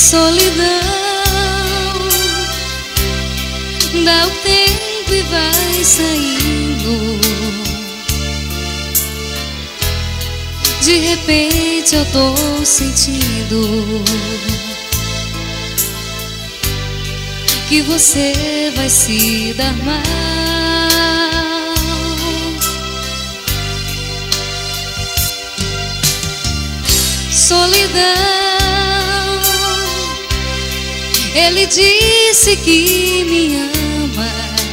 Solidão dá o tempo e vai saindo. De repente eu tô sentindo que você vai se dar mal. Solidão, ele disse que me ama,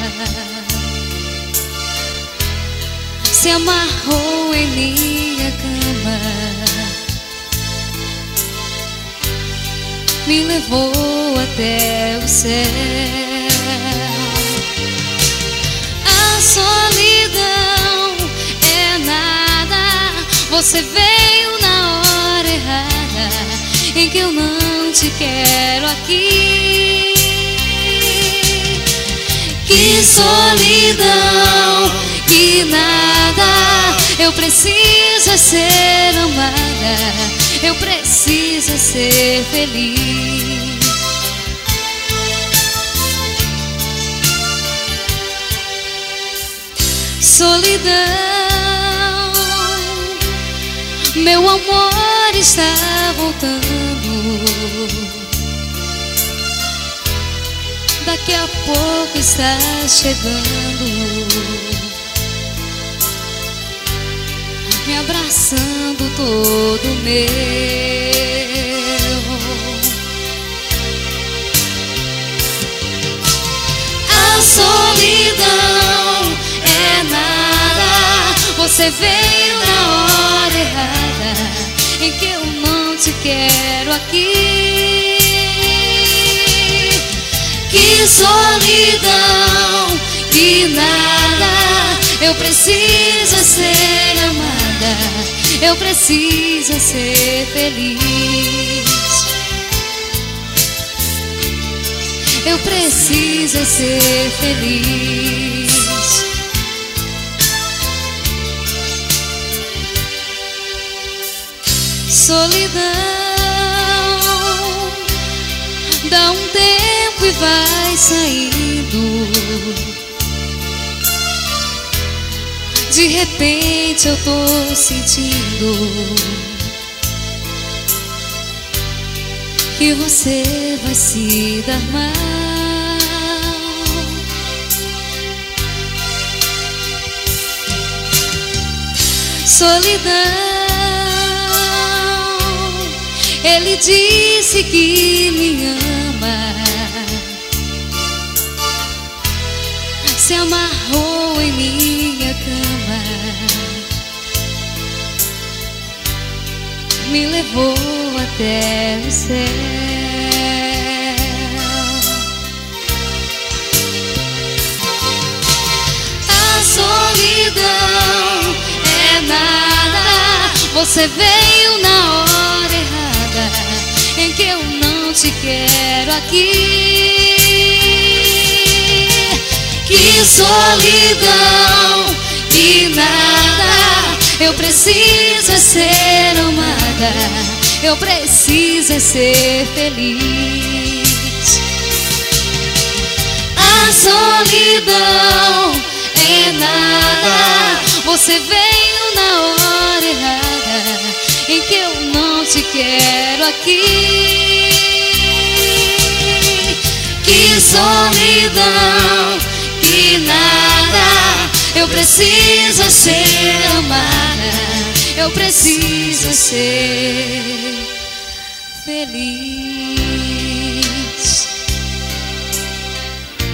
se amarrou em minha cama, me levou até o céu. A solidão é nada, você veio na hora errada, em que eu não te quero aqui. Que solidão, que nada, eu preciso é ser amada, eu preciso é ser feliz. Solidão, meu amor está voltando, daqui a pouco está chegando, me abraçando todo meu. A solidão é nada, você veio na hora errada, em que eu não te quero aqui. Que solidão, que nada, eu preciso ser amada, eu preciso ser feliz. Eu preciso ser feliz. Solidão dá um tempo e vai saindo. De repente eu tô sentindo que você vai se dar mal. Solidão, ele disse que me ama, se amarrou em minha cama, me levou até o céu. A solidão é nada, você veio na hora errada, em que eu não te quero aqui. Que solidão, que nada, eu preciso ser amada, eu preciso ser feliz. A solidão é nada, você veio na hora errada, em que eu não te quero aqui. Que solidão, que nada, eu preciso ser amada, eu preciso ser feliz.